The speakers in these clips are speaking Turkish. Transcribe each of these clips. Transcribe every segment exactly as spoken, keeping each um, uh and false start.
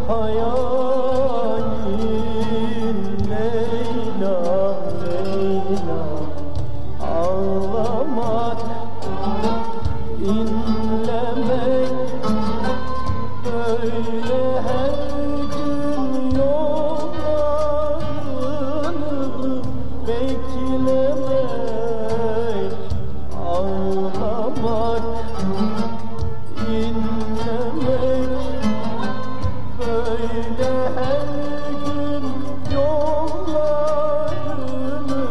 hayalin Leyla, Leyla. Ağlamak, inlemek, böyle her gün yollarını beklemek. Ağlamak, inlemek, böyle her gün yollarını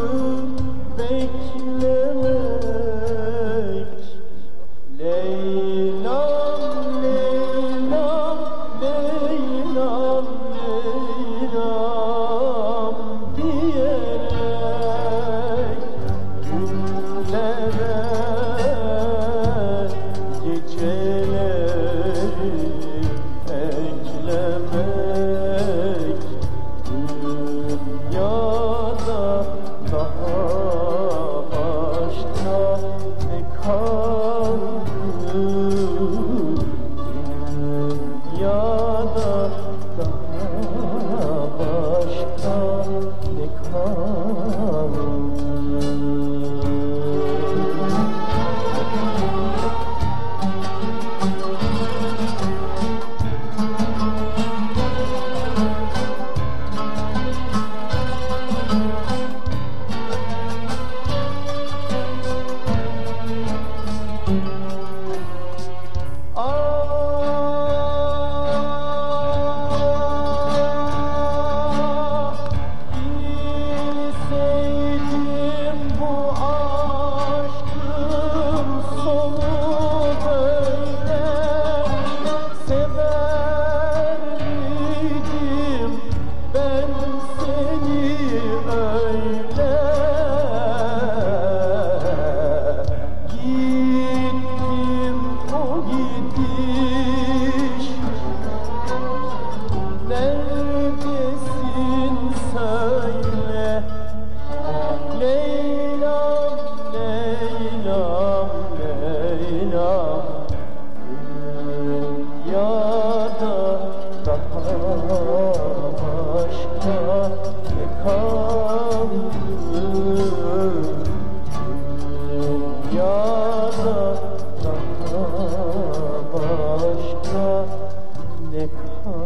beklemek. Leyla'm, Leyla'm, Leyla'm, Leyla'm diyerek günlere, geceleri eklemek. Dünyada daha başka ne kaldı? Dünyada daha başka ne kaldı? Neredesin söyle, Leyla'm, Leyla'm, Leyla'm. Dünyada daha başka ne kaldı? Dünyada daha başka ne kaldı?